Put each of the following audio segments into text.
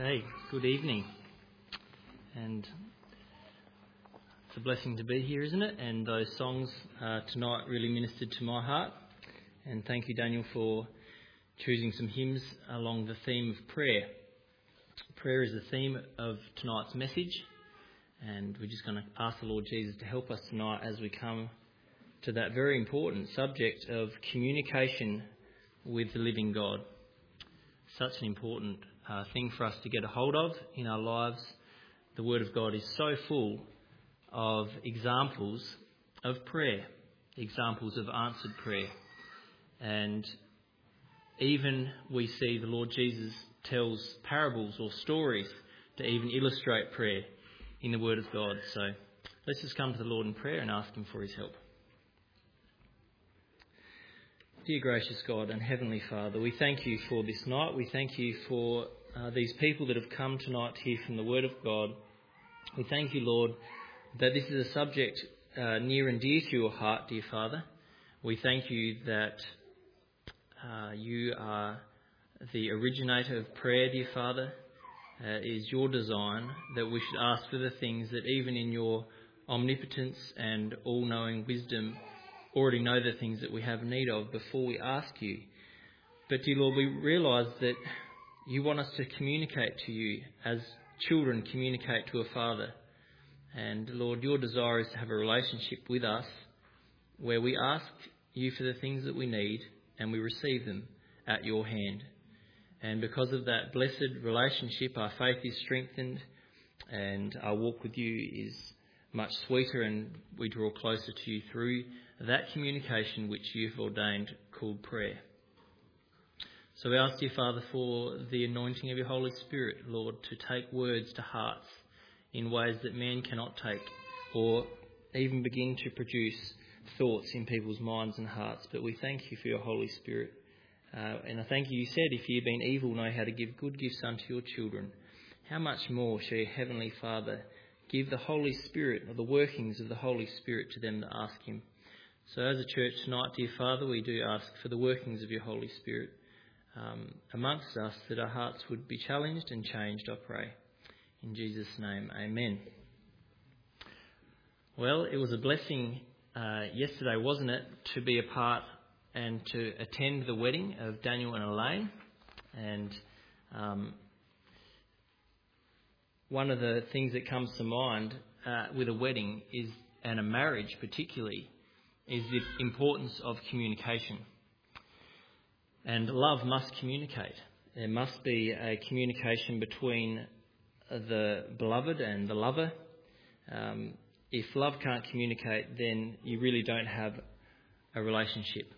Hey, good evening. And it's a blessing to be here, isn't it? And those songs tonight really ministered to my heart. And thank you, Daniel, for choosing some hymns along the theme of prayer. Prayer is the theme of tonight's message. And we're just going to ask the Lord Jesus to help us tonight as we come to that very important subject of communication with the living God. Such an important thing for us to get a hold of in our lives. The Word of God is so full of examples of prayer, examples of answered prayer. And even we see the Lord Jesus tells parables or stories to even illustrate prayer in the Word of God. So let's just come to the Lord in prayer and ask Him for His help. Dear gracious God and Heavenly Father, we thank you for this night. We thank you for these people that have come tonight to hear from the Word of God. We thank you, Lord, that this is a subject near and dear to your heart, dear Father. We thank you that you are the originator of prayer, dear Father. It is your design that we should ask for the things that even in your omnipotence and all-knowing wisdom already know the things that we have need of before we ask you. But dear Lord, we realise that you want us to communicate to you as children communicate to a father. And Lord, your desire is to have a relationship with us where we ask you for the things that we need and we receive them at your hand. And because of that blessed relationship, our faith is strengthened and our walk with you is much sweeter, and we draw closer to you through that communication which you've ordained called prayer. So we ask, dear Father, for the anointing of your Holy Spirit, Lord, to take words to hearts in ways that man cannot take or even begin to produce thoughts in people's minds and hearts. But we thank you for your Holy Spirit. And I thank you, you said, if ye being evil know how to give good gifts unto your children, how much more shall your Heavenly Father give the Holy Spirit, or the workings of the Holy Spirit, to them that ask him. So as a church tonight, dear Father, we do ask for the workings of your Holy Spirit amongst us, that our hearts would be challenged and changed, I pray. In Jesus' name, amen. Well, it was a blessing yesterday, wasn't it, to be a part and to attend the wedding of Daniel and Elaine. And one of the things that comes to mind with a wedding is, and a marriage particularly, is the importance of communication. And love must communicate. There must be a communication between the beloved and the lover. If love can't communicate, then you really don't have a relationship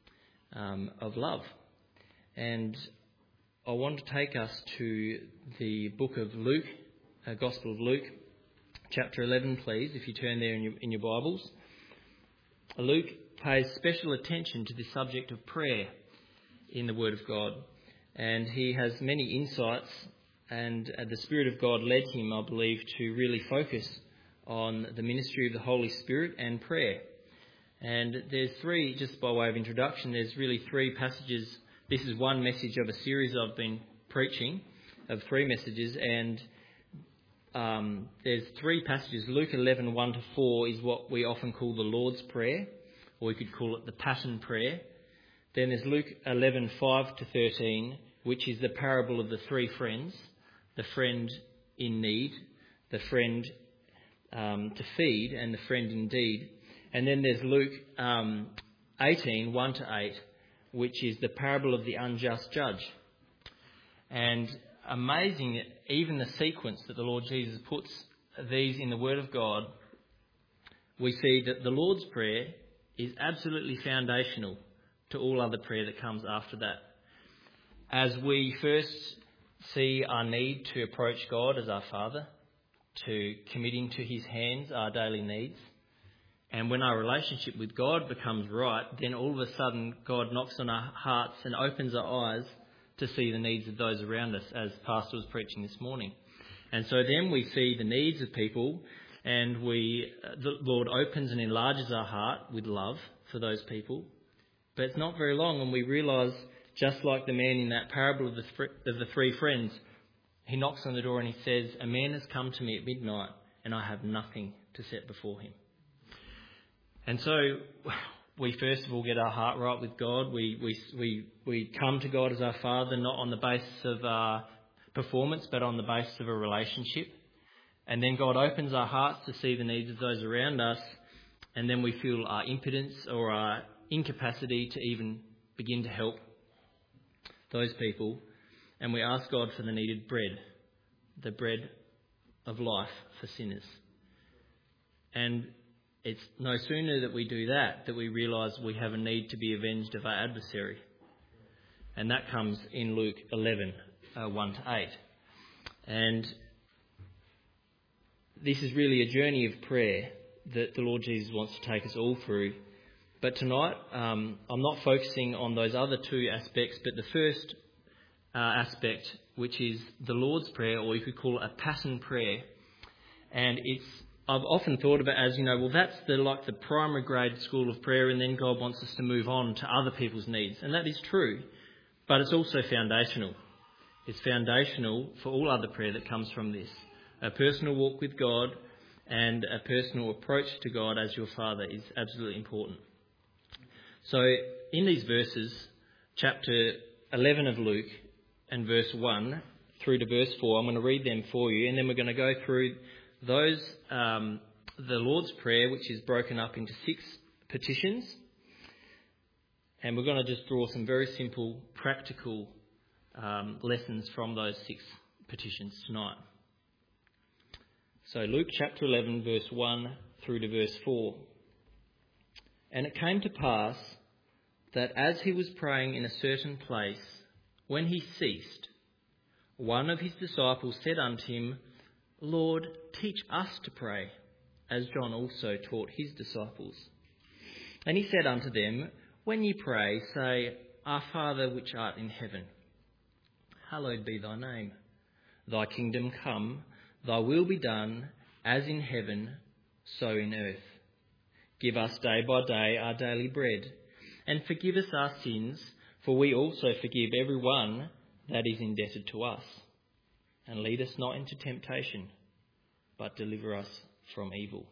of love. And I want to take us to the book of Luke, Gospel of Luke, chapter 11, please, if you turn there in your Bibles. Luke pays special attention to the subject of prayer in the Word of God, and he has many insights, and the Spirit of God led him, I believe, to really focus on the ministry of the Holy Spirit and prayer. And there's three, just by way of introduction, there's really three passages. This is one message of a series I've been preaching of three messages, and there's three passages. Luke 11, 1-4 is what we often call the Lord's Prayer, or we could call it the Passion Prayer. Then there's Luke 11, 5-13, which is the parable of the three friends, the friend in need, the friend to feed, and the friend indeed. And then there's Luke 18, 1-8, which is the parable of the unjust judge. And amazing, even the sequence that the Lord Jesus puts these in the Word of God, we see that the Lord's Prayer is absolutely foundational to all other prayer that comes after that. As we first see our need to approach God as our Father, to committing to his hands our daily needs, and when our relationship with God becomes right, then all of a sudden God knocks on our hearts and opens our eyes to see the needs of those around us, as Pastor was preaching this morning. And so then we see the needs of people, and the Lord opens and enlarges our heart with love for those people. But it's not very long when we realise, just like the man in that parable of the three friends, he knocks on the door and he says, "A man has come to me at midnight and I have nothing to set before him." And so we first of all get our heart right with God. We come to God as our Father, not on the basis of our performance, but on the basis of a relationship. And then God opens our hearts to see the needs of those around us. And then we feel our impotence or our incapacity to even begin to help those people. And we ask God for the needed bread, the bread of life for sinners. And it's no sooner that we do that we realise we have a need to be avenged of our adversary. And that comes in Luke 11, 1 to 8. And this is really a journey of prayer that the Lord Jesus wants to take us all through. But tonight, I'm not focusing on those other two aspects, but the first aspect, which is the Lord's Prayer, or you could call it a pattern prayer. And I've often thought of it as, that's the primary grade school of prayer, and then God wants us to move on to other people's needs. And that is true, but it's also foundational. It's foundational for all other prayer that comes from this. A personal walk with God and a personal approach to God as your Father is absolutely important. So in these verses, chapter 11 of Luke and verse 1 through to verse 4, I'm going to read them for you, and then we're going to go through those, the Lord's Prayer, which is broken up into 6 petitions. And we're going to just draw some very simple, practical lessons from those 6 petitions tonight. So Luke chapter 11, verse 1 through to verse 4. "And it came to pass that as he was praying in a certain place, when he ceased, one of his disciples said unto him, Lord, teach us to pray, as John also taught his disciples. And he said unto them, When ye pray, say, Our Father which art in heaven, hallowed be thy name. Thy kingdom come, thy will be done, as in heaven, so in earth. Give us day by day our daily bread, and forgive us our sins, for we also forgive every one that is indebted to us. And lead us not into temptation, but deliver us from evil."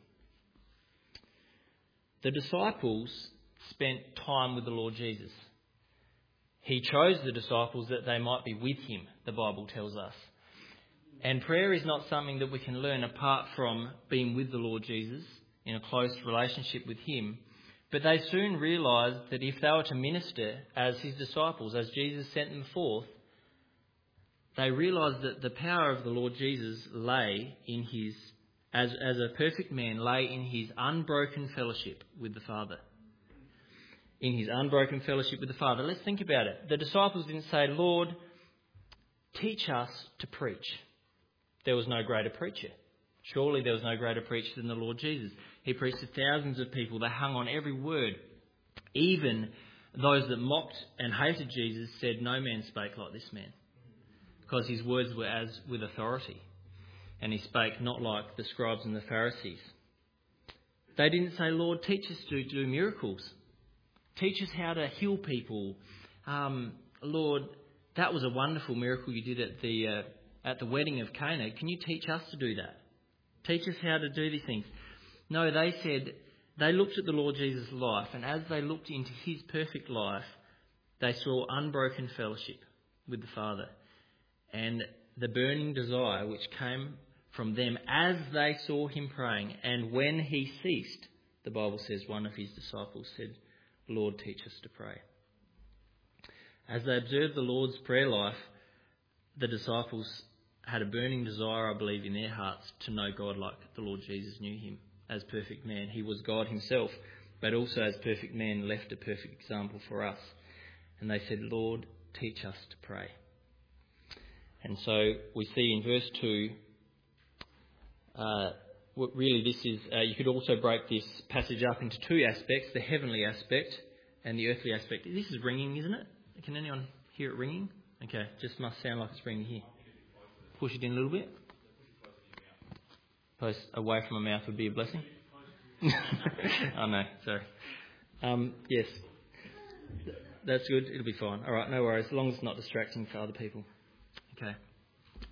The disciples spent time with the Lord Jesus. He chose the disciples that they might be with him, the Bible tells us. And prayer is not something that we can learn apart from being with the Lord Jesus in a close relationship with him. But they soon realised that if they were to minister as his disciples, as Jesus sent them forth, they realised that the power of the Lord Jesus lay in his, as a perfect man, lay in his unbroken fellowship with the Father. In his unbroken fellowship with the Father. Let's think about it. The disciples didn't say, Lord, teach us to preach. There was no greater preacher. Surely there was no greater preacher than the Lord Jesus. He preached to thousands of people. They hung on every word. Even those that mocked and hated Jesus said, no man spake like this man. Because his words were as with authority. And he spake not like the scribes and the Pharisees. They didn't say, Lord, teach us to do miracles. Teach us how to heal people. Lord, that was a wonderful miracle you did at the wedding of Cana. Can you teach us to do that? Teach us how to do these things. No, they said, they looked at the Lord Jesus' life, and as they looked into his perfect life, they saw unbroken fellowship with the Father. And the burning desire which came from them as they saw him praying. And when he ceased, the Bible says one of his disciples said, Lord, teach us to pray. As they observed the Lord's prayer life, the disciples had a burning desire, I believe, in their hearts to know God like the Lord Jesus knew him as perfect man. He was God himself, but also as perfect man left a perfect example for us. And they said, Lord, teach us to pray. And so we see in verse 2, really this is, you could also break this passage up into 2 aspects, the heavenly aspect and the earthly aspect. This is ringing, isn't it? Can anyone hear it ringing? Okay, just must sound like it's ringing here. Push it in a little bit. Close away from my mouth would be a blessing. Oh no, sorry. Yes, that's good. It'll be fine. All right, no worries. As long as it's not distracting for other people. Okay.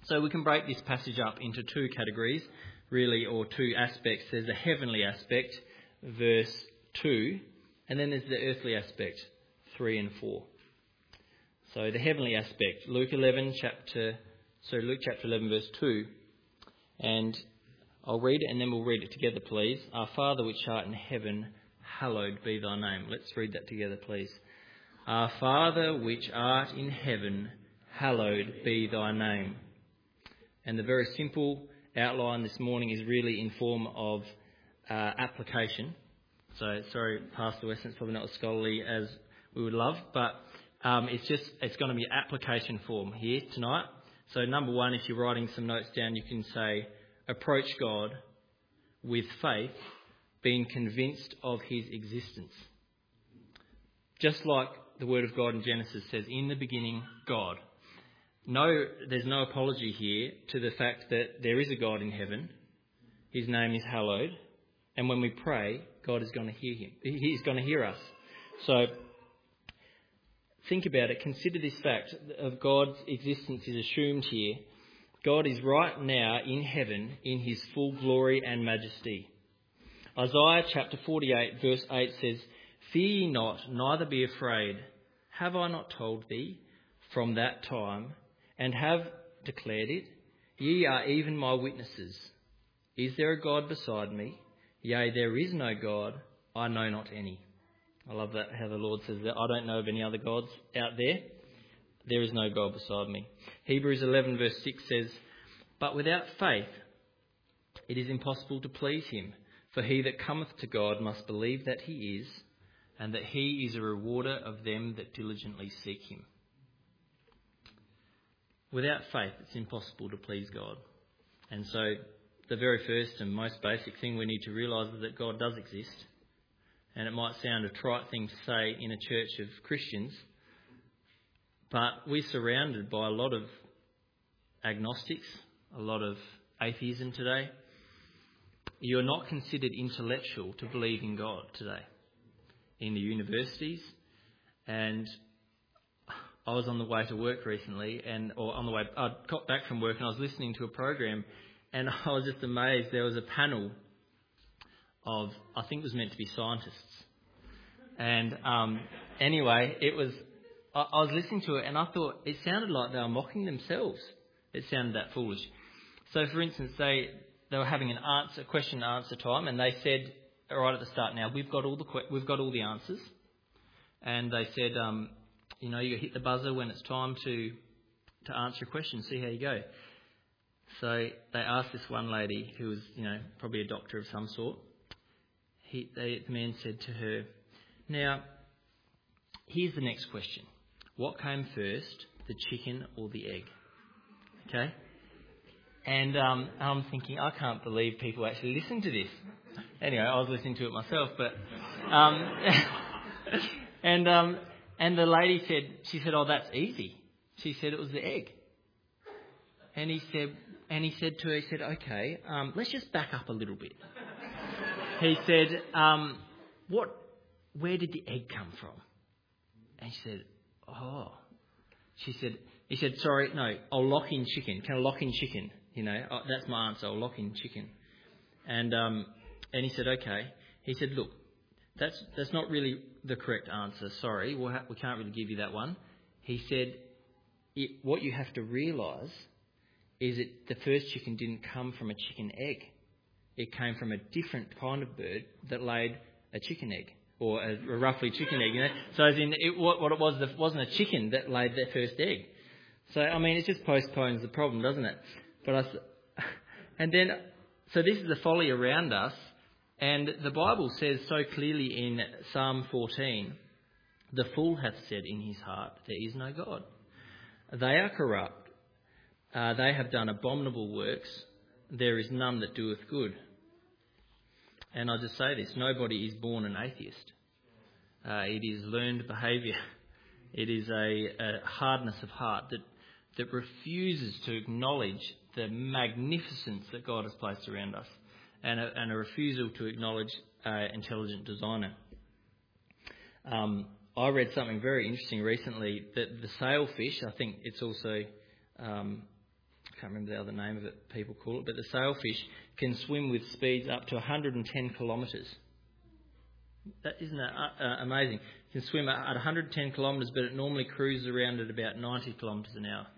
So we can break this passage up into two categories, really, or two aspects. There's a heavenly aspect, verse 2, and then there's the earthly aspect, 3 and 4. So the heavenly aspect, Luke chapter 11, verse 2. And I'll read it and then we'll read it together, please. Our Father which art in heaven, hallowed be thy name. Let's read that together, please. Our Father which art in heaven, hallowed be thy name. And the very simple outline this morning is really in form of application. So, sorry, Pastor Weston, it's probably not as scholarly as we would love, but it's going to be application form here tonight. So number one, if you're writing some notes down, you can say, approach God with faith, being convinced of his existence. Just like the word of God in Genesis says, in the beginning, God. No, there's no apology here to the fact that there is a God in heaven. His name is hallowed. And when we pray, God is going to hear him. He's going to hear us. So think about it. Consider this fact of God's existence is assumed here. God is right now in heaven in his full glory and majesty. Isaiah chapter 48 verse 8 says, "Fear ye not, neither be afraid. Have I not told thee from that time, and have declared it? Ye are even my witnesses. Is there a God beside me? Yea, there is no God, I know not any." I love that, how the Lord says that. I don't know of any other gods out there. There is no God beside me. Hebrews 11 verse 6 says, "But without faith it is impossible to please him. For he that cometh to God must believe that he is, and that he is a rewarder of them that diligently seek him." Without faith, it's impossible to please God. And so the very first and most basic thing we need to realise is that God does exist. And it might sound a trite thing to say in a church of Christians, but we're surrounded by a lot of agnostics, a lot of atheism today. You're not considered intellectual to believe in God today in the universities. And I was on the way to work recently, I got back from work and I was listening to a program, and I was just amazed. There was a panel of, I think it was meant to be scientists. And anyway, I was listening to it and I thought it sounded like they were mocking themselves. It sounded that foolish. So, for instance, they were having a question and answer time, and they said right at the start, "Now we've got all the answers," and they said, you hit the buzzer when it's time to answer a question, see how you go. So they asked this one lady who was, probably a doctor of some sort. The man said to her, "Now, here's the next question. What came first, the chicken or the egg?" Okay? And I'm thinking, I can't believe people actually listen to this. Anyway, I was listening to it myself, but and the lady said, "Oh, that's easy." She said it was the egg. And he said to her, "Okay, let's just back up a little bit." He said, "Where did the egg come from?" And she said, "Oh." He said, "Sorry, no, I'll lock in chicken. Can I lock in chicken? That's my answer. I'll lock in chicken." And he said, "Okay." He said, "Look, that's not really the correct answer. Sorry, we can't really give you that one." He said, "What you have to realise is that the first chicken didn't come from a chicken egg. It came from a different kind of bird that laid a chicken egg, or a roughly chicken egg. So as in, what it was, it wasn't a chicken that laid that first egg. So I mean, it just postpones the problem, doesn't it? So this is the folly around us, and the Bible says so clearly in Psalm 14, "The fool hath said in his heart, there is no God. They are corrupt. They have done abominable works. There is none that doeth good." And I just say this, nobody is born an atheist. It is learned behaviour. It is a hardness of heart that refuses to acknowledge the magnificence that God has placed around us, and a refusal to acknowledge intelligent designer. I read something very interesting recently, that the sailfish, I think it's also can't remember the other name of it, people call it, but the sailfish can swim with speeds up to 110 kilometres. Isn't that amazing? It can swim at 110 kilometres, but it normally cruises around at about 90 kilometres an hour.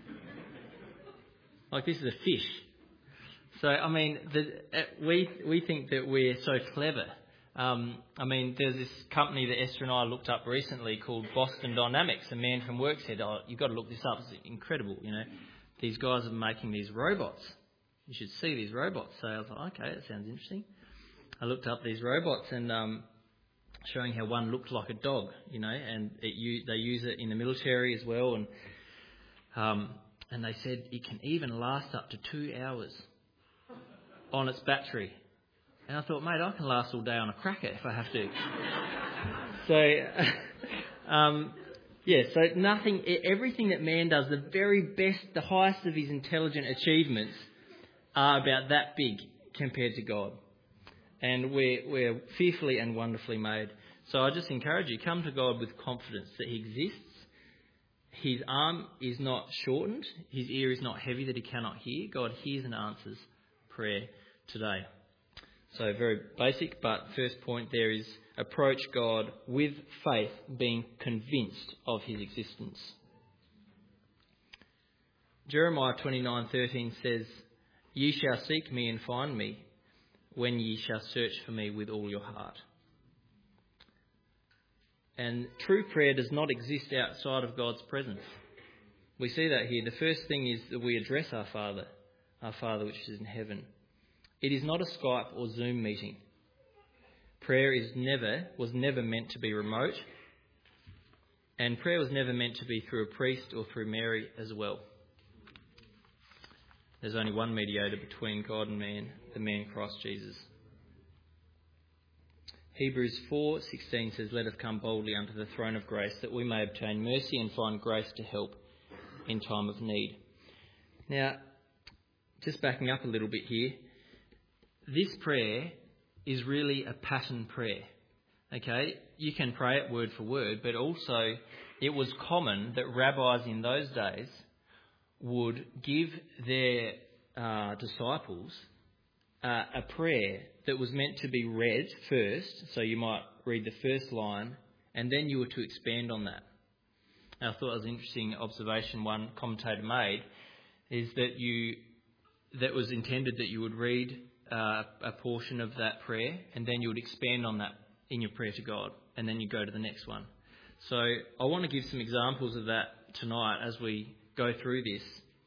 Like, this is a fish. So, I mean, we think that we're so clever. I mean, there's this company that Esther and I looked up recently called Boston Dynamics. A man from work said, "Oh, you've got to look this up. It's incredible, you know. These guys are making these robots. You should see these robots." So I was like, okay, that sounds interesting. I looked up these robots and showing how one looked like a dog, you know, and they use it in the military as well. And they said it can even last up to 2 hours on its battery. And I thought, mate, I can last all day on a cracker if I have to. So everything that man does, the very best, the highest of his intelligent achievements are about that big compared to God. And we're fearfully and wonderfully made. So I just encourage you, come to God with confidence that he exists. His arm is not shortened. His ear is not heavy that he cannot hear. God hears and answers prayer today. So very basic, but first point there is approach God with faith, being convinced of his existence. Jeremiah 29:13 says, "Ye shall seek me and find me, when ye shall search for me with all your heart." And true prayer does not exist outside of God's presence. We see that here. The first thing is that we address our Father which is in heaven. It is not a Skype or Zoom meeting. Prayer was never meant to be remote, and prayer was never meant to be through a priest or through Mary as well. There's only one mediator between God and man, the man Christ Jesus. Hebrews 4:16 says, "Let us come boldly unto the throne of grace, that we may obtain mercy and find grace to help in time of need." Now, just backing up a little bit here, this prayer is really a pattern prayer. Okay, you can pray it word for word, but also it was common that rabbis in those days would give their disciples a prayer that was meant to be read first. So you might read the first line and then you were to expand on that. And I thought it was an interesting observation one commentator made, is that was intended that you would read a portion of that prayer and then you would expand on that in your prayer to God, and then you go to the next one. So I want to give some examples of that tonight as we go through this.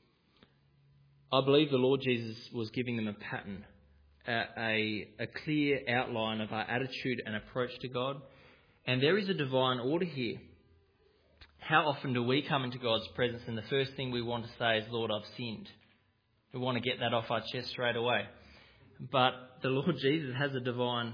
I believe the Lord Jesus was giving them a pattern, a clear outline of our attitude and approach to God. And there is a divine order here. How often do we come into God's presence and the first thing we want to say is, "Lord, I've sinned." We want to get that off our chest straight away. But the Lord Jesus has a divine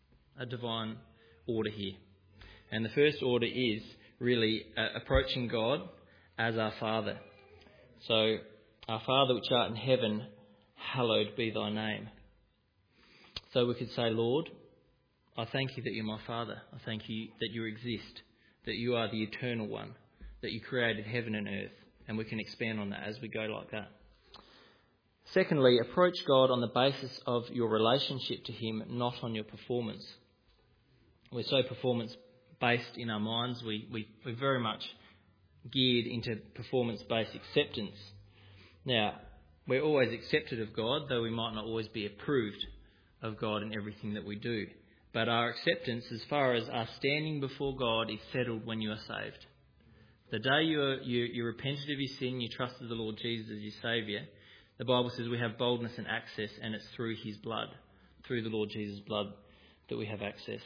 order here. And the first order is really approaching God as our Father. So, "Our Father which art in heaven, hallowed be thy name." So we could say, "Lord, I thank you that you're my Father. I thank you that you exist, that you are the eternal one, that you created heaven and earth." And we can expand on that as we go like that. Secondly, approach God on the basis of your relationship to him, not on your performance. We're so performance-based in our minds. We're very much geared into performance-based acceptance. Now, we're always accepted of God, though we might not always be approved of God in everything that we do. But our acceptance, as far as our standing before God, is settled when you are saved. The day you repented of your sin, you trusted the Lord Jesus as your Saviour, the Bible says we have boldness and access, and it's through his blood, through the Lord Jesus' blood, that we have access.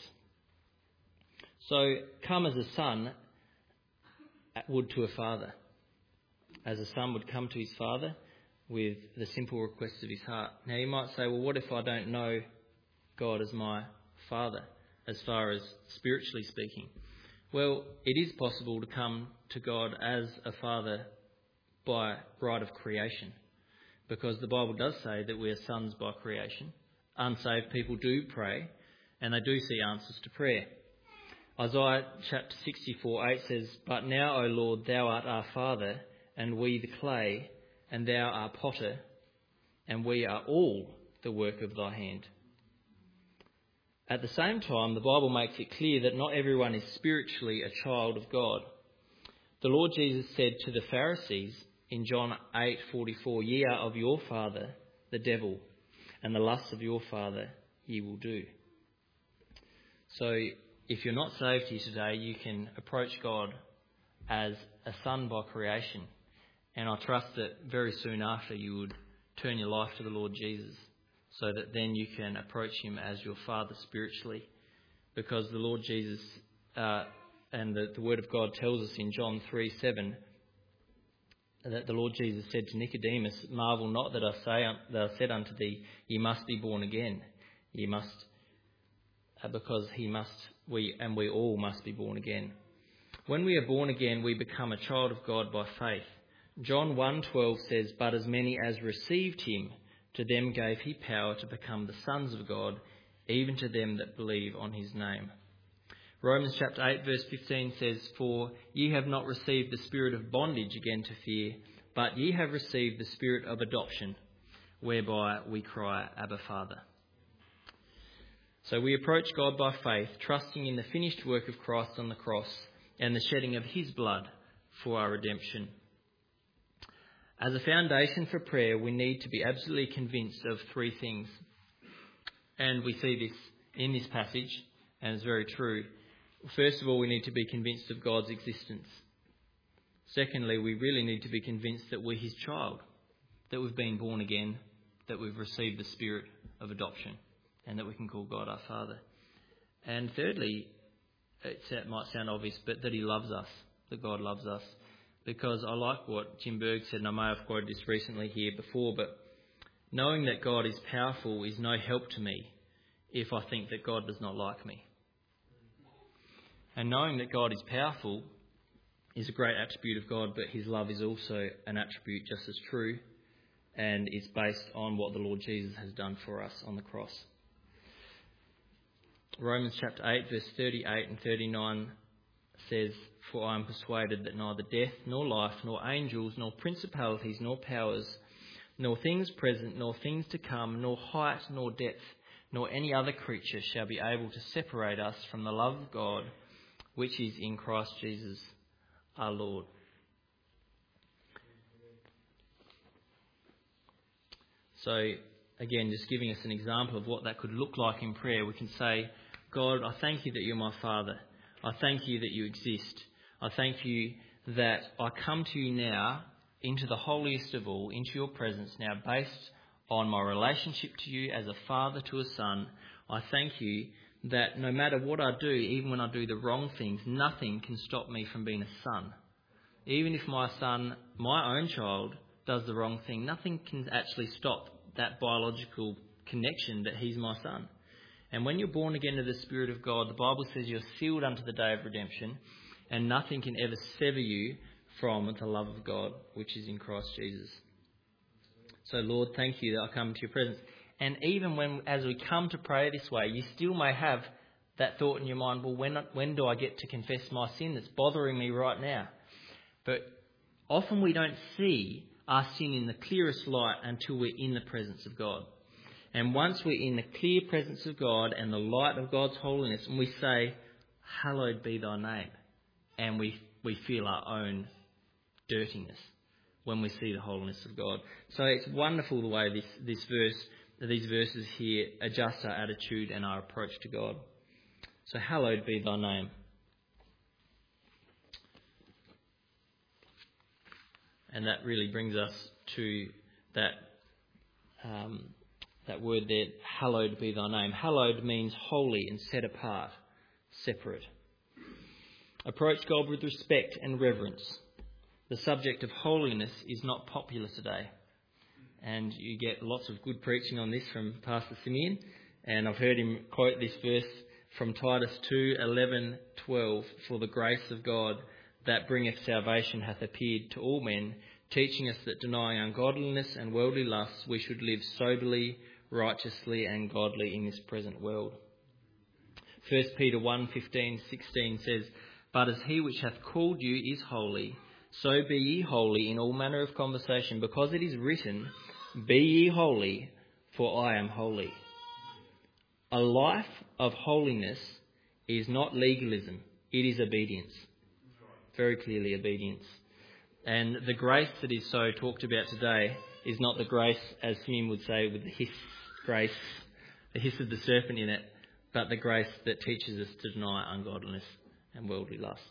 So come as a son would to a father. As a son would come to his father with the simple requests of his heart. Now you might say, well, what if I don't know God as my Father, as far as spiritually speaking? Well, it is possible to come to God as a Father by right of creation, because the Bible does say that we are sons by creation. Unsaved people do pray, and they do see answers to prayer. Isaiah chapter 64:8 says, "But now, O Lord, thou art our Father, and we the clay, and thou art potter, and we are all the work of thy hand. At the same time, the Bible makes it clear that not everyone is spiritually a child of God. The Lord Jesus said to the Pharisees in John 8:44, "Ye are of your father, the devil, and the lusts of your father ye will do." So if you're not saved here today, you can approach God as a son by creation. And I trust that very soon after you would turn your life to the Lord Jesus, so that then you can approach him as your Father spiritually. Because the Lord Jesus and the Word of God tells us in John 3:7 that the Lord Jesus said to Nicodemus, "Marvel not that I said unto thee, ye must be born again. Ye must, because we all must be born again." When we are born again, we become a child of God by faith. John 1:12 says, "But as many as received him, to them gave he power to become the sons of God, even to them that believe on his name." Romans chapter 8 verse 15 says, "For ye have not received the spirit of bondage again to fear, but ye have received the spirit of adoption, whereby we cry, Abba, Father." So we approach God by faith, trusting in the finished work of Christ on the cross and the shedding of his blood for our redemption. As a foundation for prayer, we need to be absolutely convinced of three things. And we see this in this passage, and it's very true. First of all, we need to be convinced of God's existence. Secondly, we really need to be convinced that we're his child, that we've been born again, that we've received the spirit of adoption, and that we can call God our Father. And thirdly, it might sound obvious, but that he loves us, that God loves us. Because I like what Jim Berg said, and I may have quoted this recently here before, but knowing that God is powerful is no help to me if I think that God does not like me. And knowing that God is powerful is a great attribute of God, but his love is also an attribute just as true, and it's based on what the Lord Jesus has done for us on the cross. Romans chapter 8 verse 38 and 39 says, "For I am persuaded that neither death, nor life, nor angels, nor principalities, nor powers, nor things present, nor things to come, nor height, nor depth, nor any other creature shall be able to separate us from the love of God, which is in Christ Jesus our Lord." So, again, just giving us an example of what that could look like in prayer, we can say, "God, I thank you that you're my Father. I thank you that you exist. I thank you that I come to you now into the holiest of all, into your presence now, based on my relationship to you as a father to a son. I thank you that no matter what I do, even when I do the wrong things, nothing can stop me from being a son. Even if my son, my own child, does the wrong thing, nothing can actually stop that biological connection that he's my son. And when you're born again to the Spirit of God, the Bible says you're sealed unto the day of redemption, and nothing can ever sever you from the love of God, which is in Christ Jesus." So, Lord, thank you that I come into your presence. And even as we come to pray this way, you still may have that thought in your mind, well, when do I get to confess my sin that's bothering me right now? But often we don't see our sin in the clearest light until we're in the presence of God. And once we're in the clear presence of God and the light of God's holiness, and we say, "Hallowed be thy name," and we feel our own dirtiness when we see the holiness of God. So it's wonderful the way these verses here adjust our attitude and our approach to God. So hallowed be thy name. And that really brings us to that word there, hallowed be thy name. Hallowed means holy and set apart, separate. Approach God with respect and reverence. The subject of holiness is not popular today. And you get lots of good preaching on this from Pastor Simeon. And I've heard him quote this verse from Titus 2:11-12. "For the grace of God that bringeth salvation hath appeared to all men, teaching us that denying ungodliness and worldly lusts, we should live soberly, righteously and godly in this present world." 1 Peter 1:15-16 says, "But as he which hath called you is holy, So be ye holy in all manner of conversation, because it is written, Be ye holy, for I am holy. A life of holiness is not legalism, it is obedience. Very clearly obedience. And the grace that is so talked about today is not the grace, as Simeon would say, with the hiss grace, the hiss of the serpent in it, but the grace that teaches us to deny ungodliness and worldly lusts.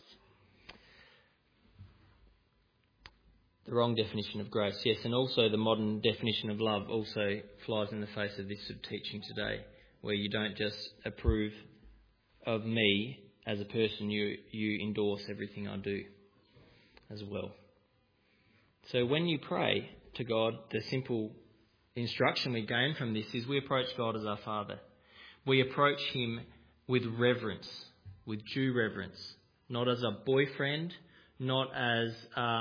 The wrong definition of grace, yes, and also the modern definition of love also flies in the face of this sort of teaching today, where you don't just approve of me as a person, you endorse everything I do as well. So when you pray to God, the simple instruction we gain from this is we approach God as our Father. We approach him with reverence, with due reverence, not as a boyfriend, not as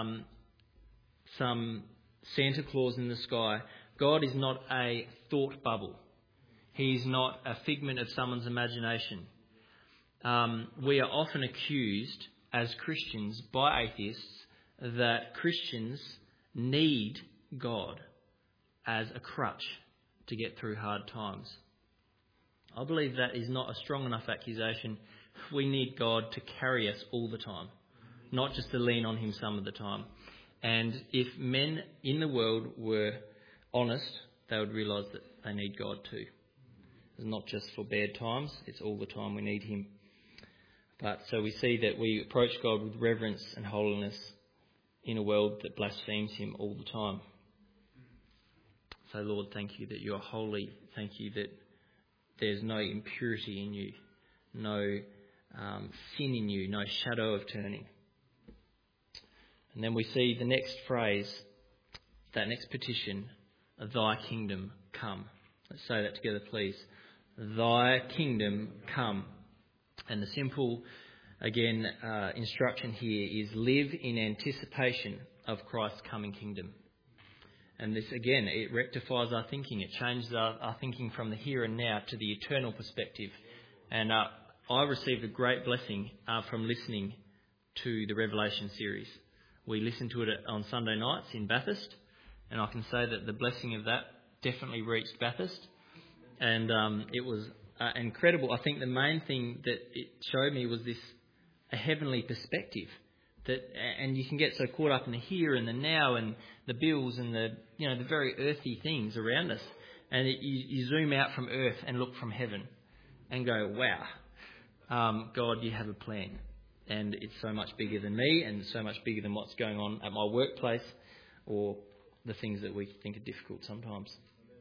some Santa Claus in the sky. God is not a thought bubble. He is not a figment of someone's imagination. We are often accused as Christians by atheists that Christians need God as a crutch to get through hard times. I believe that is not a strong enough accusation. We need God to carry us all the time, not just to lean on him some of the time. And if men in the world were honest, they would realise that they need God too. It's not just for bad times, it's all the time we need him. But so we see that we approach God with reverence and holiness in a world that blasphemes him all the time. So Lord, thank you that you are holy. Thank you that there's no impurity in you, no sin in you, no shadow of turning. And then we see the next phrase, that next petition, thy kingdom come. Let's say that together, please. Thy kingdom come. And the simple, again, instruction here is live in anticipation of Christ's coming kingdom. And this, again, it rectifies our thinking. It changes our thinking from the here and now to the eternal perspective. And I received a great blessing from listening to the Revelation series. We listened to it on Sunday nights in Bathurst, and I can say that the blessing of that definitely reached Bathurst. And it was incredible. I think the main thing that it showed me was a heavenly perspective. And you can get so caught up in the here and the now and the bills and the very earthy things around us. And you zoom out from earth and look from heaven and go, wow, God, you have a plan. And it's so much bigger than me and so much bigger than what's going on at my workplace or the things that we think are difficult sometimes.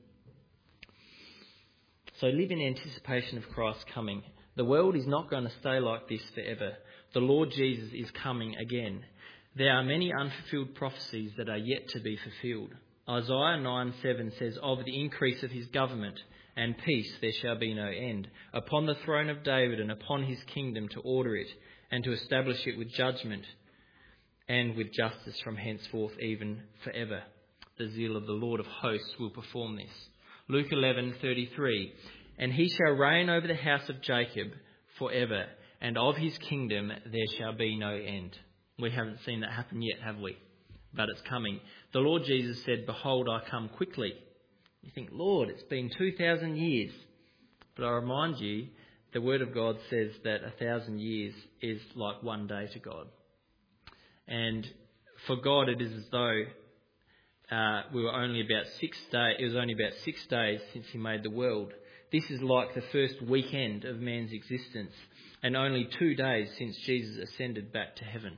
So live in anticipation of Christ's coming. The world is not going to stay like this forever. The Lord Jesus is coming again. There are many unfulfilled prophecies that are yet to be fulfilled. Isaiah 9:7 says, of the increase of his government and peace there shall be no end, upon the throne of David and upon his kingdom, to order it and to establish it with judgment and with justice from henceforth even forever. The zeal of the Lord of hosts will perform this. Luke 11:33, and he shall reign over the house of Jacob forever, and of his kingdom there shall be no end. We haven't seen that happen yet, have we? But it's coming. The Lord Jesus said, behold, I come quickly. You think, Lord, it's been 2,000 years. But I remind you, the Word of God says that 1,000 years is like one day to God. And for God, it is as though we were only about 6 days. It was only about 6 days since he made the world. This is like the first weekend of man's existence, and only 2 days since Jesus ascended back to heaven.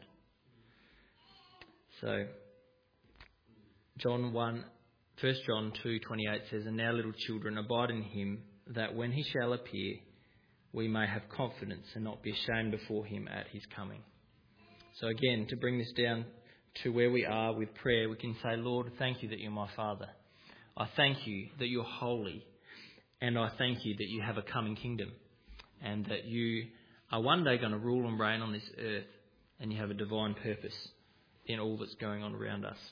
So, 1 John 2:28 says, and now little children, abide in him, that when he shall appear, we may have confidence and not be ashamed before him at his coming. So again, to bring this down to where we are with prayer, we can say, Lord, thank you that you're my Father. I thank you that you're holy. And I thank you that you have a coming kingdom. And that you are one day going to rule and reign on this earth. And you have a divine purpose in all that's going on around us.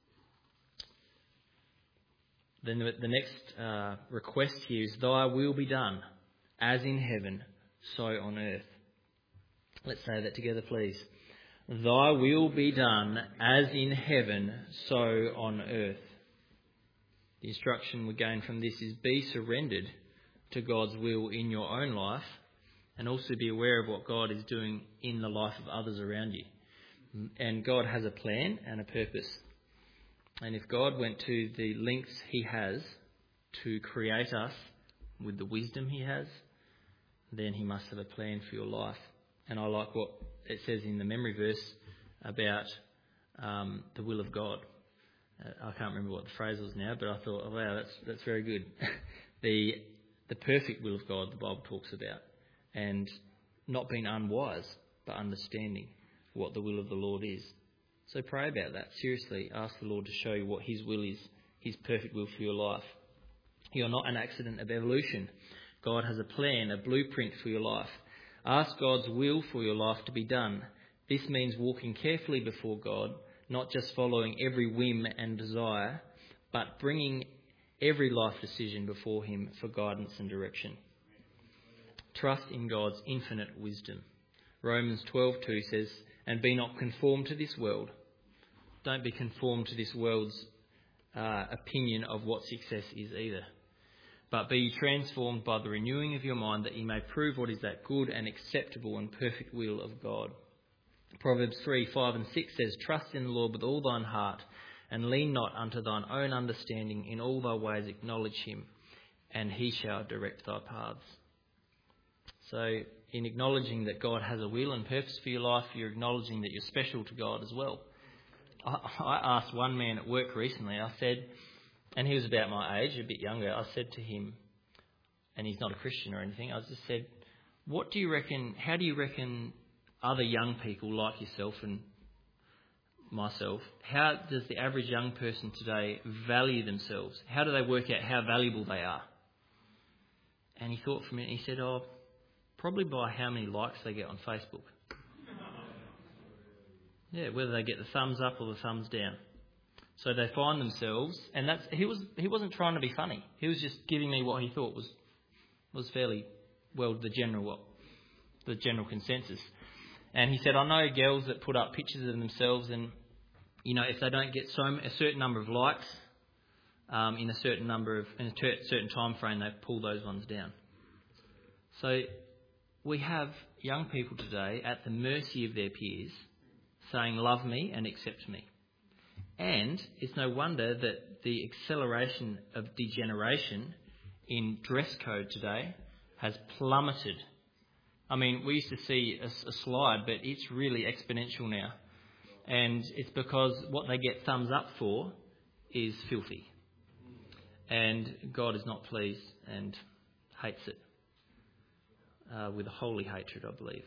Then the next request here is, thy will be done, as in heaven, so on earth. Let's say that together, please. Thy will be done as in heaven, so on earth. The instruction we gain from this is be surrendered to God's will in your own life, and also be aware of what God is doing in the life of others around you. And God has a plan and a purpose. And if God went to the lengths he has to create us with the wisdom he has, then he must have a plan for your life. And I like what it says in the memory verse about the will of God. I can't remember what the phrase was now, but I thought, oh wow, that's very good. The perfect will of God the Bible talks about, and not being unwise, but understanding what the will of the Lord is. So pray about that. Seriously, ask the Lord to show you what his will is, his perfect will for your life. You're not an accident of evolution. God has a plan, a blueprint for your life. Ask God's will for your life to be done. This means walking carefully before God, not just following every whim and desire, but bringing every life decision before him for guidance and direction. Trust in God's infinite wisdom. Romans 12:2 says, and be not conformed to this world. Don't be conformed to this world's opinion of what success is either. But be transformed by the renewing of your mind, that ye may prove what is that good and acceptable and perfect will of God. Proverbs 3:5-6 says, trust in the Lord with all thine heart, and lean not unto thine own understanding. In all thy ways acknowledge him, and he shall direct thy paths. So in acknowledging that God has a will and purpose for your life, you're acknowledging that you're special to God as well. I asked one man at work recently, I said, and he was about my age, a bit younger, I said to him, and he's not a Christian or anything, I just said, how do you reckon other young people like yourself and myself, how does the average young person today value themselves? How do they work out how valuable they are? And he thought for a minute, he said, probably by how many likes they get on Facebook. Yeah, whether they get the thumbs up or the thumbs down. So they find themselves, and he wasn't trying to be funny. He was just giving me what he thought was fairly well the general consensus. And he said, I know girls that put up pictures of themselves, and if they don't get a certain number of likes in a certain time frame, they pull those ones down. So we have young people today at the mercy of their peers saying, love me and accept me. And it's no wonder that the acceleration of degeneration in dress code today has plummeted. I mean, we used to see a slide, but it's really exponential now. And it's because what they get thumbs up for is filthy. And God is not pleased and hates it with a holy hatred, I believe.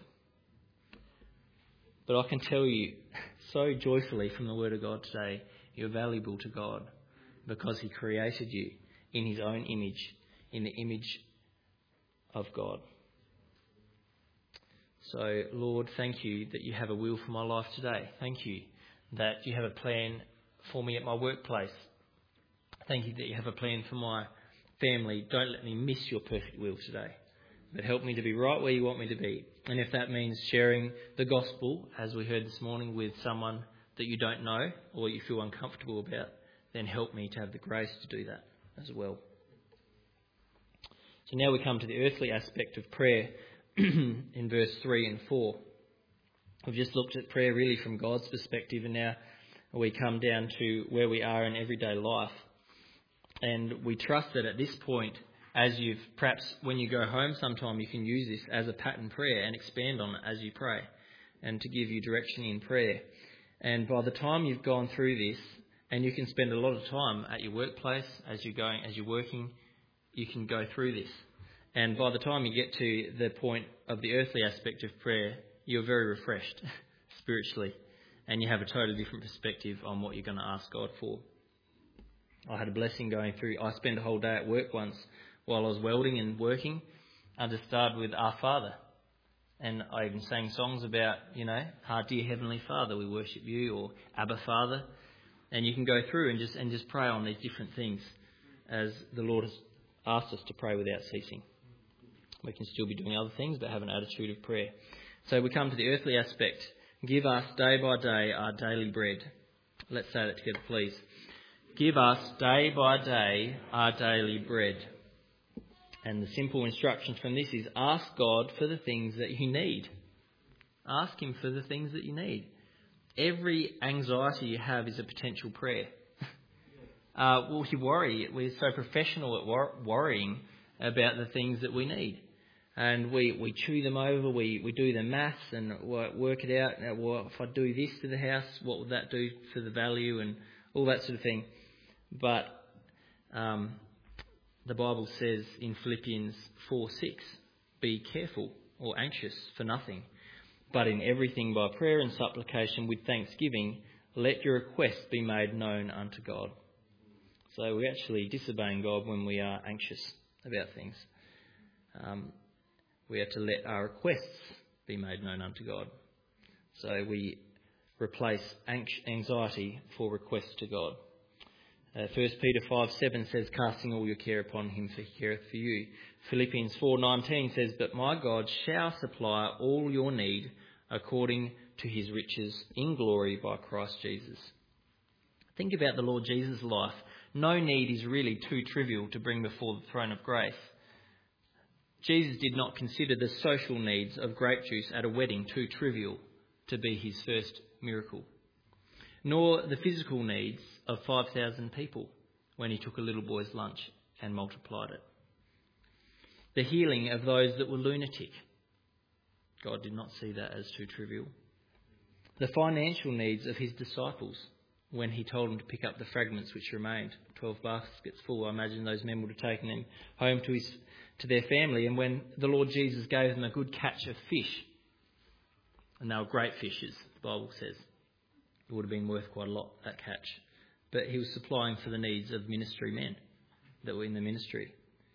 But I can tell you so joyfully from the Word of God today, you're valuable to God because he created you in his own image, in the image of God. So, Lord, thank you that you have a will for my life today. Thank you that you have a plan for me at my workplace. Thank you that you have a plan for my family. Don't let me miss your perfect will today, but help me to be right where you want me to be. And if that means sharing the gospel, as we heard this morning, with someone that you don't know or you feel uncomfortable about, then help me to have the grace to do that as well. So now we come to the earthly aspect of prayer in verse 3 and 4. We've just looked at prayer really from God's perspective, and now we come down to where we are in everyday life. And we trust that at this point, perhaps when you go home sometime, you can use this as a pattern prayer and expand on it as you pray, and to give you direction in prayer. And by the time you've gone through this, and you can spend a lot of time at your workplace as you're working, you can go through this. And by the time you get to the point of the earthly aspect of prayer, you're very refreshed spiritually, and you have a totally different perspective on what you're going to ask God for. I had a blessing going through. I spent a whole day at work once while I was welding and working. I just started with Our Father. And I even sang songs about, Our Dear Heavenly Father, we worship you, or Abba Father. And you can go through and just pray on these different things as the Lord has asked us to pray without ceasing. We can still be doing other things, but have an attitude of prayer. So we come to the earthly aspect Give us day by day our daily bread. Let's say that together, please. Give us day by day our daily bread. And the simple instructions from this is ask God for the things that you need. Ask him for the things that you need. Every anxiety you have is a potential prayer. We worry. We're so professional at worrying about the things that we need. And we chew them over, we do the maths and work it out. Now, well, if I do this to the house, what would that do for the value and all that sort of thing. But the Bible says in Philippians 4:6, be careful or anxious for nothing, but in everything by prayer and supplication with thanksgiving, let your requests be made known unto God. So we're actually disobeying God when we are anxious about things. We are to let our requests be made known unto God. So we replace anxiety for requests to God. 1 Peter 5:7 says, casting all your care upon him, for he careth for you. Philippians 4:19 says, but my God shall supply all your need according to his riches in glory by Christ Jesus. Think about the Lord Jesus' life. No need is really too trivial to bring before the throne of grace. Jesus did not consider the social needs of grape juice at a wedding too trivial to be his first miracle, nor the physical needs of 5,000 people when he took a little boy's lunch and multiplied it. The healing of those that were lunatic, God did not see that as too trivial. The financial needs of his disciples when he told them to pick up the fragments which remained, 12 baskets full. I imagine those men would have taken them home to their family. And when the Lord Jesus gave them a good catch of fish, and they were great fishes, the Bible says, it would have been worth quite a lot, that catch. But he was supplying for the needs of ministry men that were in the ministry.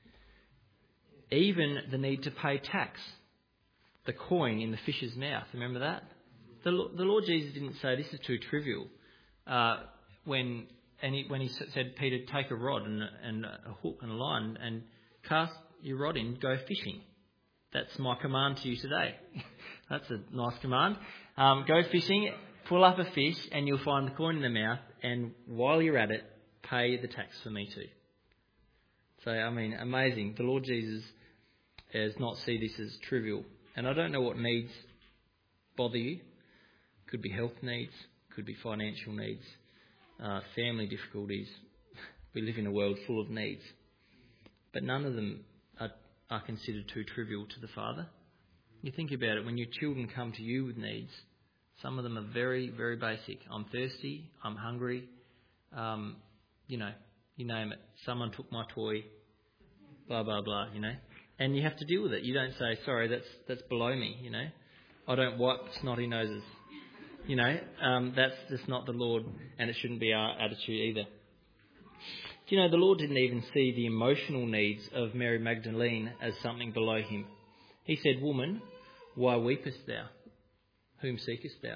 Even the need to pay tax, the coin in the fish's mouth, remember that? The Lord Jesus didn't say this is too trivial. When he said, Peter, take a rod and a hook and a line and cast your rod in, go fishing. That's my command to you today. That's a nice command. Go fishing, pull up a fish, and you'll find the coin in the mouth, and while you're at it, pay the tax for me too. So, amazing. The Lord Jesus does not see this as trivial. And I don't know what needs bother you. Could be health needs, could be financial needs, family difficulties. We live in a world full of needs. But none of them are considered too trivial to the Father. You think about it, when your children come to you with needs, some of them are very, very basic. I'm thirsty, I'm hungry, you name it. Someone took my toy, blah, blah, blah, And you have to deal with it. You don't say, sorry, that's below me, I don't wipe snotty noses. That's just not the Lord, and it shouldn't be our attitude either. The Lord didn't even see the emotional needs of Mary Magdalene as something below him. He said, woman, why weepest thou? Whom seekest thou?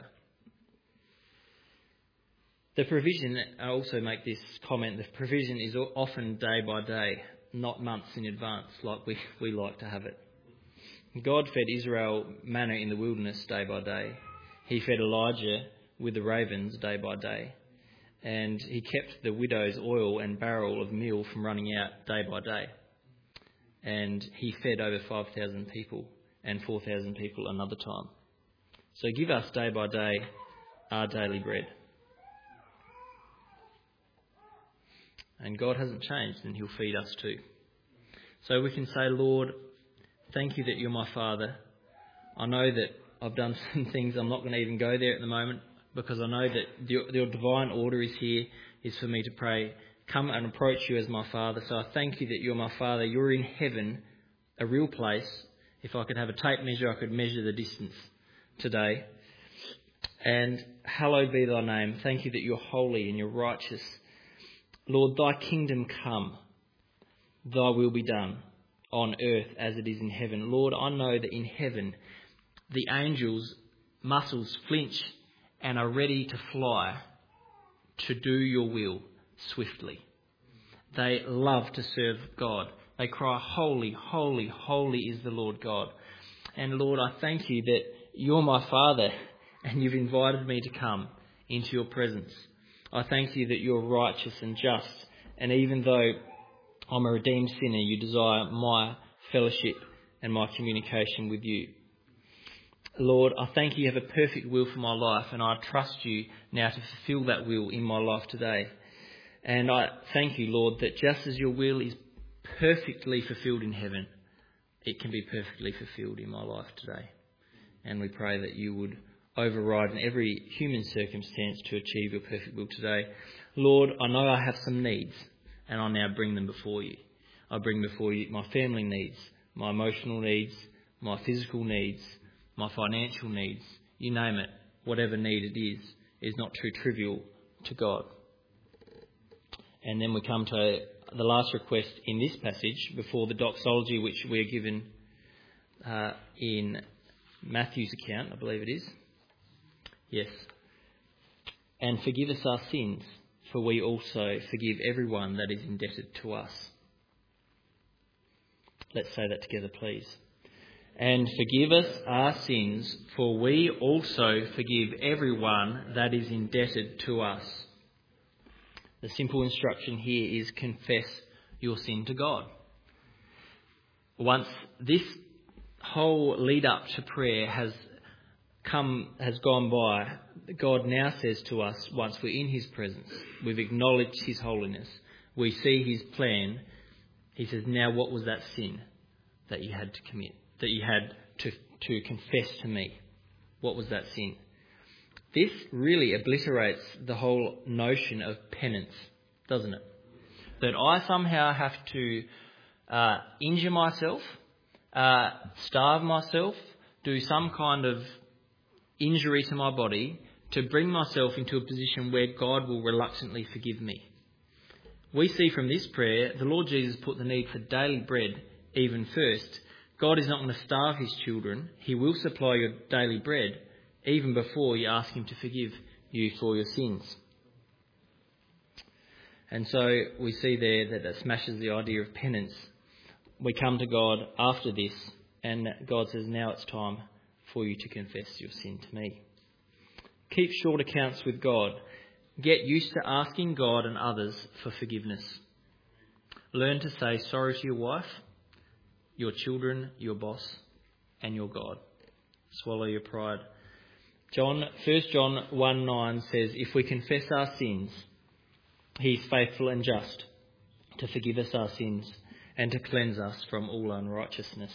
The provision, I also make this comment, the provision is often day by day, not months in advance like we like to have it. God fed Israel manna in the wilderness day by day. He fed Elijah with the ravens day by day. And he kept the widow's oil and barrel of meal from running out day by day. And he fed over 5,000 people and 4,000 people another time. So give us day by day our daily bread. And God hasn't changed, and he'll feed us too. So we can say, Lord, thank you that you're my Father. I know that I've done some things. I'm not going to even go there at the moment, because I know that your divine order is here, is for me to pray, come and approach you as my Father. So I thank you that you're my Father. You're in heaven, a real place. If I could have a tape measure, I could measure the distance today. And hallowed be thy name. Thank you that you're holy and you're righteous. Lord, thy kingdom come, thy will be done on earth as it is in heaven. Lord, I know that in heaven the angels' muscles flinch and are ready to fly to do your will swiftly. They love to serve God. They cry, holy, holy, holy is the Lord God. And Lord, I thank you that you're my Father and you've invited me to come into your presence. I thank you that you're righteous and just, and even though I'm a redeemed sinner, you desire my fellowship and my communication with you. Lord, I thank you have a perfect will for my life, and I trust you now to fulfil that will in my life today. And I thank you, Lord, that just as your will is perfectly fulfilled in heaven, it can be perfectly fulfilled in my life today. And we pray that you would override in every human circumstance to achieve your perfect will today. Lord, I know I have some needs, and I now bring them before you. I bring before you my family needs, my emotional needs, my physical needs, my financial needs. You name it, whatever need it is not too trivial to God. And then we come to the last request in this passage before the doxology, which we are given in Matthew's account, I believe it is. Yes. And forgive us our sins, for we also forgive everyone that is indebted to us. Let's say that together, please. And forgive us our sins, for we also forgive everyone that is indebted to us. The simple instruction here is confess your sin to God. Once this whole lead up to prayer has gone by, God now says to us, once we're in his presence, we've acknowledged his holiness, we see his plan, he says, now what was that sin that you had to commit, that you had to confess to me? What was that sin? This really obliterates the whole notion of penance, doesn't it? That I somehow have to injure myself, starve myself, do some kind of injury to my body to bring myself into a position where God will reluctantly forgive me. We see from this prayer, the Lord Jesus put the need for daily bread even first. God is not going to starve his children. He will supply your daily bread even before you ask him to forgive you for your sins. And so we see there that smashes the idea of penance. We come to God after this, and God says, now it's time for you to confess your sin to me. Keep short accounts with God. Get used to asking God and others for forgiveness. Learn to say sorry to your wife, your children, your boss, and your God. Swallow your pride. 1 John 1:9 says, if we confess our sins, he is faithful and just to forgive us our sins and to cleanse us from all unrighteousness.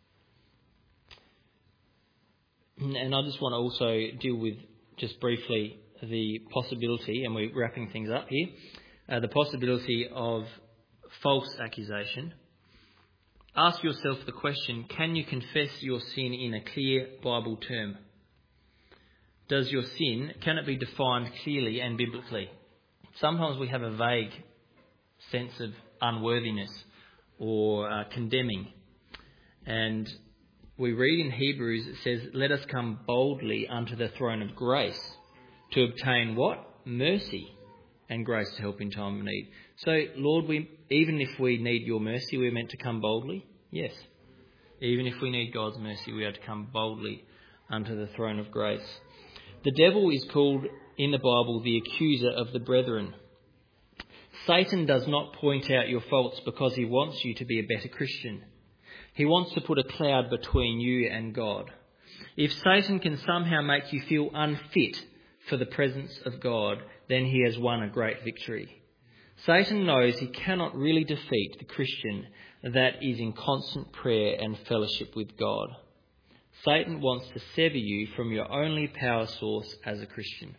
And I just want to also deal with, just briefly, the possibility, and we're wrapping things up here, the possibility of false accusation. Ask yourself the question, can you confess your sin in a clear Bible term? Does your sin, can it be defined clearly and biblically? Sometimes we have a vague sense of unworthiness or condemning. And we read in Hebrews, it says, let us come boldly unto the throne of grace to obtain what? Mercy and grace to help in time of need. So, Lord, even if we need your mercy, we're meant to come boldly? Yes. Even if we need God's mercy, we are to come boldly unto the throne of grace. The devil is called in the Bible the accuser of the brethren. Satan does not point out your faults because he wants you to be a better Christian. He wants to put a cloud between you and God. If Satan can somehow make you feel unfit for the presence of God, then he has won a great victory. Satan knows he cannot really defeat the Christian that is in constant prayer and fellowship with God. Satan wants to sever you from your only power source as a Christian.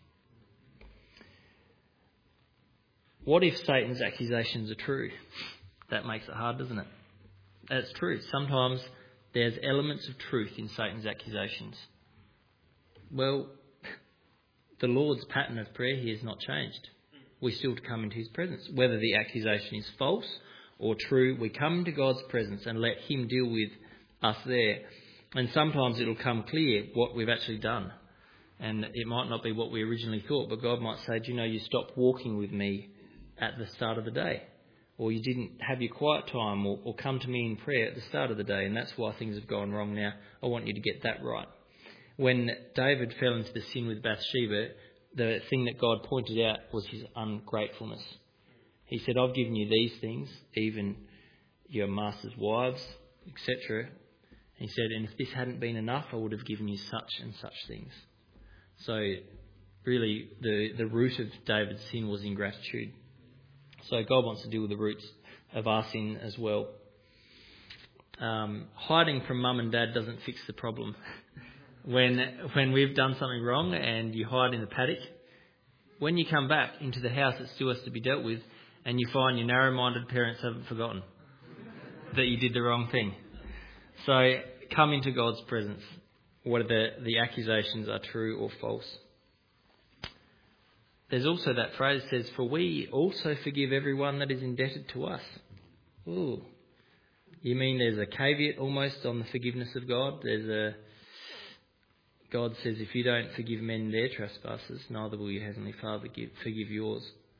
What if Satan's accusations are true? That makes it hard, doesn't it? That's true. Sometimes there's elements of truth in Satan's accusations. Well, the Lord's pattern of prayer here has not changed. We still come into his presence. Whether the accusation is false or true, we come into God's presence and let him deal with us there. And sometimes it'll come clear what we've actually done. And it might not be what we originally thought, but God might say, do you know, you stopped walking with me at the start of the day. Or you didn't have your quiet time or come to me in prayer at the start of the day, and that's why things have gone wrong now. I want you to get that right. When David fell into the sin with Bathsheba, the thing that God pointed out was his ungratefulness. He said, I've given you these things, even your master's wives, etc. He said, and if this hadn't been enough, I would have given you such and such things. So really, the root of David's sin was ingratitude. So God wants to deal with the roots of our sin as well. Hiding from mum and dad doesn't fix the problem. When we've done something wrong and you hide in the paddock, when you come back into the house, it still has to be dealt with, and you find your narrow-minded parents haven't forgotten that you did the wrong thing. So come into God's presence, whether the accusations are true or false. There's also that phrase that says, for we also forgive everyone that is indebted to us. Ooh. You mean there's a caveat almost on the forgiveness of God? God says, if you don't forgive men their trespasses, neither will your Heavenly Father forgive yours.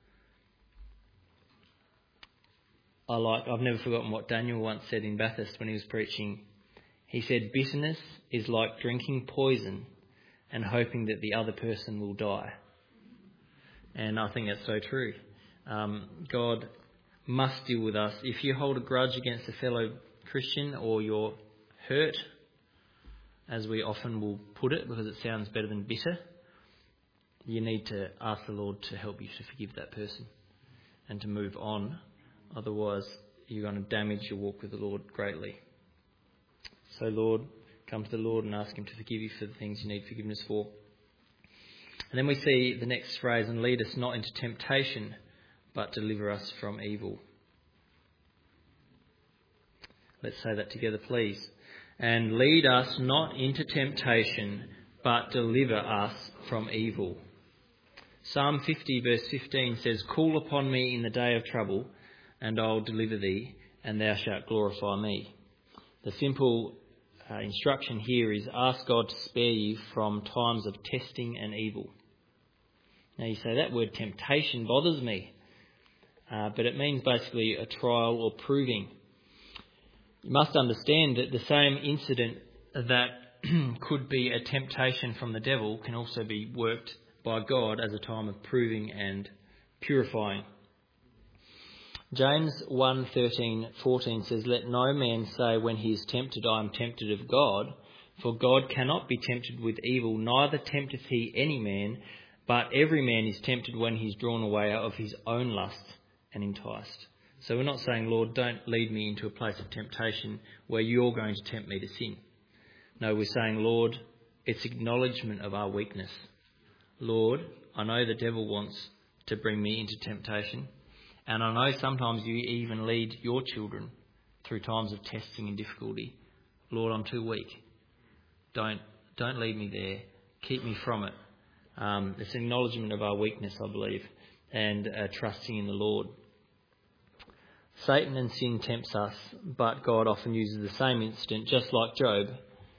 I've never forgotten what Daniel once said in Bathurst when he was preaching. He said, bitterness is like drinking poison and hoping that the other person will die. And I think that's so true. God must deal with us. If you hold a grudge against a fellow Christian, or you're hurt, as we often will put it because it sounds better than bitter, you need to ask the Lord to help you to forgive that person and to move on. Otherwise, you're going to damage your walk with the Lord greatly. So, Lord, come to the Lord and ask him to forgive you for the things you need forgiveness for. And then we see the next phrase, and lead us not into temptation, but deliver us from evil. Let's say that together, please. And lead us not into temptation, but deliver us from evil. Psalm 50 verse 15 says, call upon me in the day of trouble, and I'll deliver thee, and thou shalt glorify me. The simple instruction here is ask God to spare you from times of testing and evil. Now you say, that word temptation bothers me, but it means basically a trial or proving. You must understand that the same incident that could be a temptation from the devil can also be worked by God as a time of proving and purifying. James 1:13-14 says, let no man say when he is tempted, I am tempted of God, for God cannot be tempted with evil, neither tempteth he any man, but every man is tempted when he is drawn away of his own lust and enticed. So we're not saying, Lord, don't lead me into a place of temptation where you're going to tempt me to sin. No, we're saying, Lord, it's acknowledgement of our weakness. Lord, I know the devil wants to bring me into temptation, and I know sometimes you even lead your children through times of testing and difficulty. Lord, I'm too weak. Don't lead me there. Keep me from it. It's an acknowledgement of our weakness, I believe, and trusting in the Lord. Satan and sin tempts us, but God often uses the same incident, just like Job,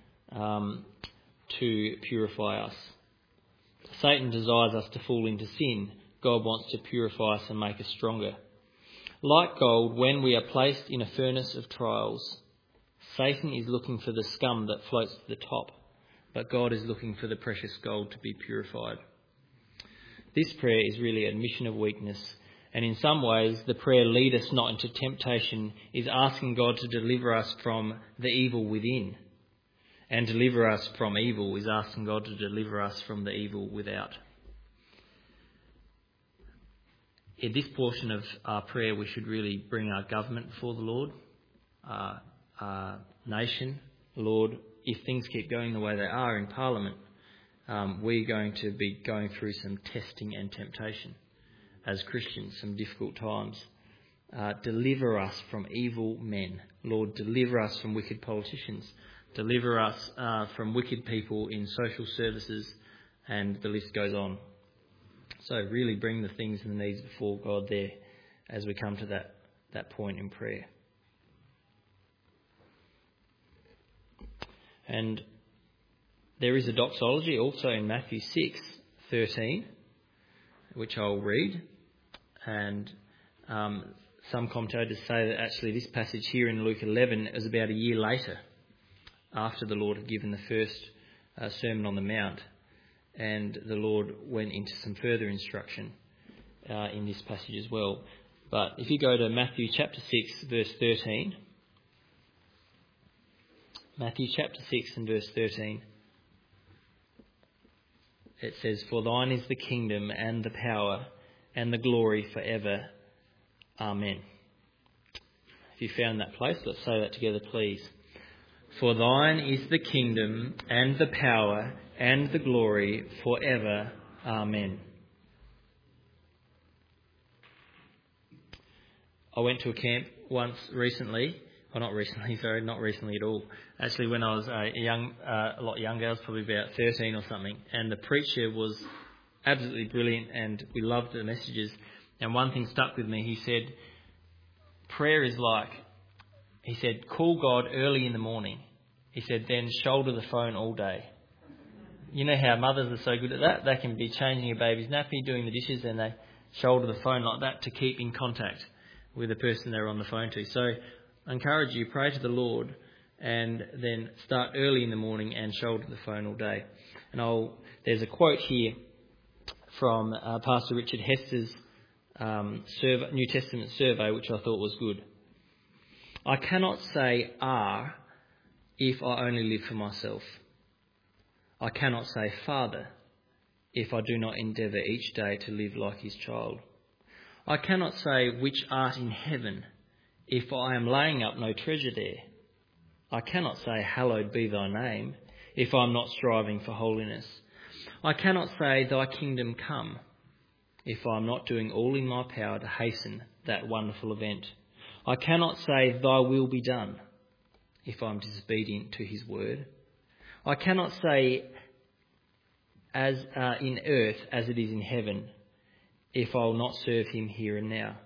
to purify us. Satan desires us to fall into sin. God wants to purify us and make us stronger. Like gold, when we are placed in a furnace of trials, Satan is looking for the scum that floats to the top, but God is looking for the precious gold to be purified. This prayer is really an admission of weakness, and in some ways the prayer, lead us not into temptation, is asking God to deliver us from the evil within. And deliver us from evil is asking God to deliver us from the evil without. In this portion of our prayer, we should really bring our government before the Lord, our nation. Lord, if things keep going the way they are in Parliament, we're going to be going through some testing and temptation as Christians, some difficult times. Deliver us from evil men. Lord, deliver us from wicked politicians. Deliver us from wicked people in social services, and the list goes on. So really bring the things and the needs before God there as we come to that point in prayer. And there is a doxology also in Matthew 6:13, which I'll read. And some commentators say that actually this passage here in Luke 11 is about a year later, after the Lord had given the first Sermon on the Mount, and the Lord went into some further instruction in this passage as well. But if you go to Matthew chapter 6, verse 13, Matthew chapter 6 and verse 13, it says, "For thine is the kingdom and the power and the glory forever. Amen." If you found that place, let's say that together, please. For thine is the kingdom and the power and the glory forever. Amen. I went to a camp once recently. Well, not recently at all. Actually, when I was a lot younger, I was probably about 13 or something, and the preacher was absolutely brilliant, and we loved the messages. And one thing stuck with me. He said, prayer is like, he said, call God early in the morning. He said, then shoulder the phone all day. You know how mothers are so good at that? They can be changing a baby's nappy, doing the dishes, and they shoulder the phone like that to keep in contact with the person they're on the phone to. So I encourage you, pray to the Lord and then start early in the morning and shoulder the phone all day. And there's a quote here from Pastor Richard Hester's New Testament survey, which I thought was good. "I cannot say if I only live for myself. I cannot say Father if I do not endeavour each day to live like his child. I cannot say which art in heaven if I am laying up no treasure there. I cannot say hallowed be thy name if I am not striving for holiness. I cannot say thy kingdom come if I am not doing all in my power to hasten that wonderful event. I cannot say thy will be done if I am disobedient to his word. I cannot say as in earth as it is in heaven if I will not serve him here and now.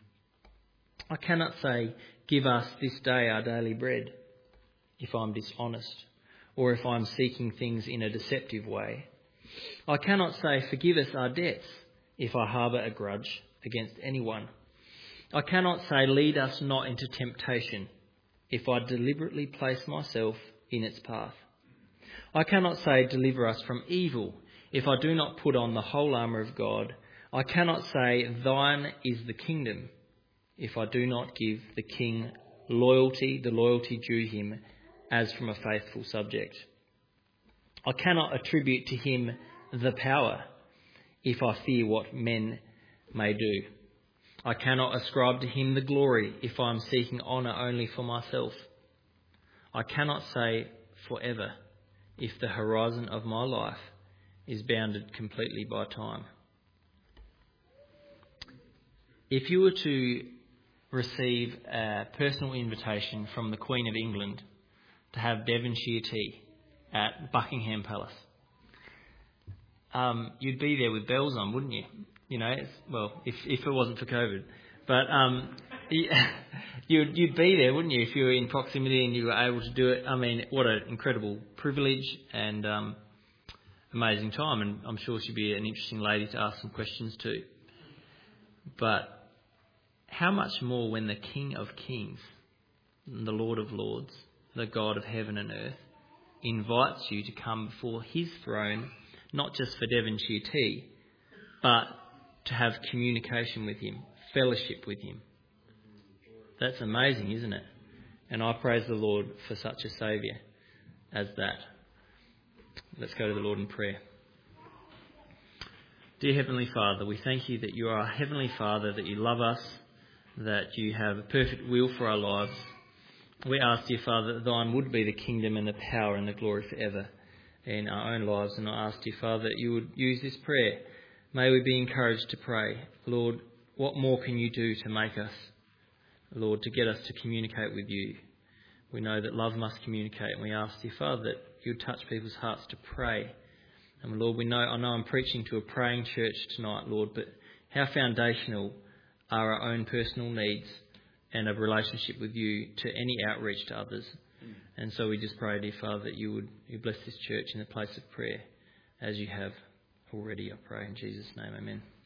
I cannot say, give us this day our daily bread if I'm dishonest or if I'm seeking things in a deceptive way. I cannot say, forgive us our debts if I harbour a grudge against anyone. I cannot say, lead us not into temptation if I deliberately place myself in its path. I cannot say, deliver us from evil if I do not put on the whole armour of God. I cannot say, thine is the kingdom if I do not give the king the loyalty due him as from a faithful subject. I cannot attribute to him the power if I fear what men may do. I cannot ascribe to him the glory if I am seeking honour only for myself. I cannot say forever if the horizon of my life is bounded completely by time. If you were to receive a personal invitation from the Queen of England to have Devonshire tea at Buckingham Palace, you'd be there with bells on, wouldn't you? You know, if it wasn't for COVID. But you'd be there, wouldn't you, if you were in proximity and you were able to do it. I mean, what an incredible privilege and amazing time. And I'm sure she'd be an interesting lady to ask some questions to. But how much more when the King of Kings, the Lord of Lords, the God of heaven and earth, invites you to come before his throne, not just for Devonshire tea, but to have communication with him, fellowship with him. That's amazing, isn't it? And I praise the Lord for such a Saviour as that. Let's go to the Lord in prayer. Dear Heavenly Father, we thank you that you are our Heavenly Father, that you love us, that you have a perfect will for our lives. We ask, dear Father, that thine would be the kingdom and the power and the glory forever in our own lives. And I ask, dear Father, that you would use this prayer. May we be encouraged to pray. Lord, what more can you do to make us, Lord, to get us to communicate with you? We know that love must communicate, and we ask, dear Father, that you would touch people's hearts to pray. And Lord, I know I'm preaching to a praying church tonight, Lord, but how foundational are our own personal needs and a relationship with you to any outreach to others. And so we just pray, dear Father, that you bless this church in the place of prayer as you have already, I pray in Jesus' name. Amen.